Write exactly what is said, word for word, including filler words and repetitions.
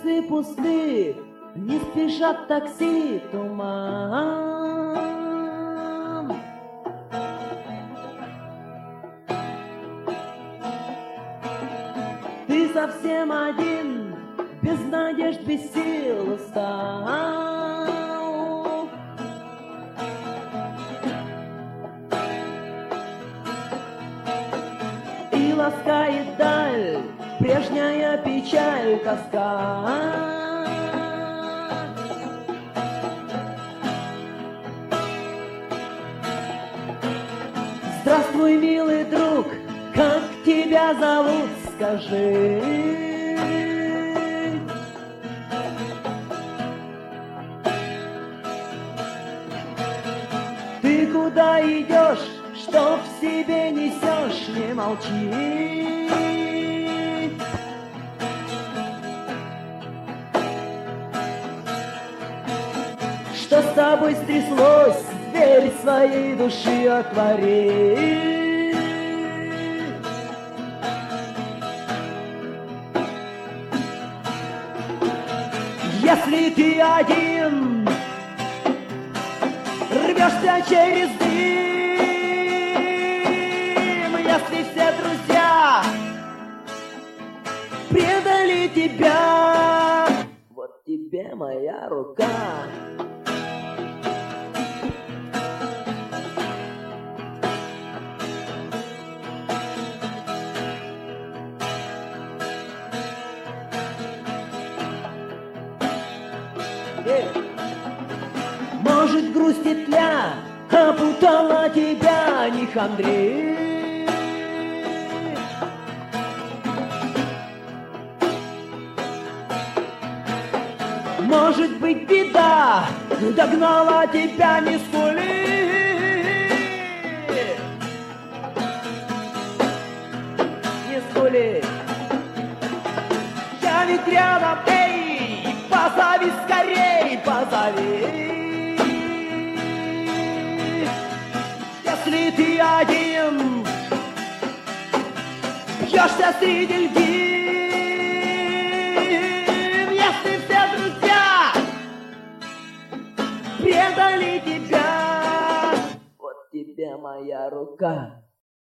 улицы пусты, не спешат такси, туман. Ты совсем один, без надежд, без сил устал. И ласкает даль прежняя печаль, тоска. Здравствуй, милый друг, как тебя зовут, скажи. Ты куда идешь, что в себе несешь, не молчи. Что с тобой стряслось, дверь своей души отвори. Если ты один рвешься через дым, если все друзья предали тебя, вот тебе моя рука. Может, грусть и тля опутала тебя, не хандри. Может быть, беда догнала тебя, не скули. Не скули. Я ведь рядом, эй, позови скорей, позови. Если ты один бьешься среди льдин, если все друзья предали тебя, вот тебе моя рука.